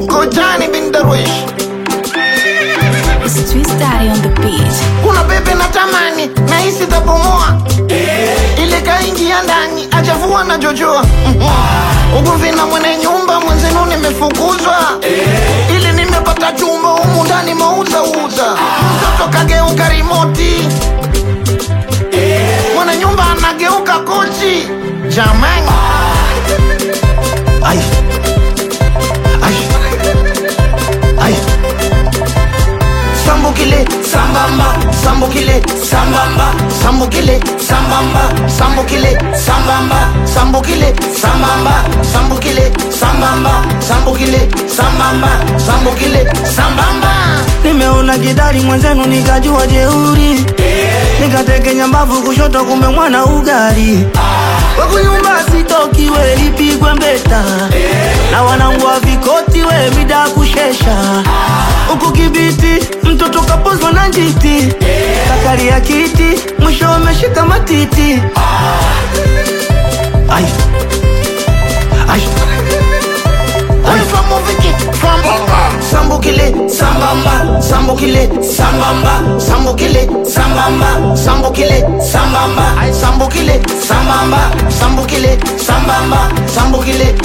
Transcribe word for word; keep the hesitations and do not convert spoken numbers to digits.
Kojani bin Darwish. It's Twist Daddy on the beat. Kuna bebe na tamani na hisi tapomoa, ile kaingia ndani ajavua na jojoa. Ugomvi na mwenye nyumba mwenzenu nimefukuzwa, ili nimepata chumba humu ndani mauza uza. Mtoto kageuka remote, mwenye nyumba anageuka kochi. Jamani ay ay ay Sambukile, sambamba, sambukile, sambamba, sambukile, sambamba, sambukile, sambamba, sambukile, sambamba, sambukile, sambamba, sambukile, sambamba, sambukile, sambamba. Nimeona gidari mwenzenu nikajua jeuri, nikatekenya mbavu kushoto kumbe mwana ugari. Waku nyumba sitoki we lipigwe mbeta, na wanangu wa vikoti we mida kushesha. Uku kibiti mtoto kapozwa na njiti, kakari ya kiti mwisho wameshika matiti. Ay ay ay famuviki fambamba, sambukile, sambamba, sambukile, sambamba, sambukile, sambamba, sambukile, sambamba, sambukile, sambamba, sambukile, sambamba, sambukile,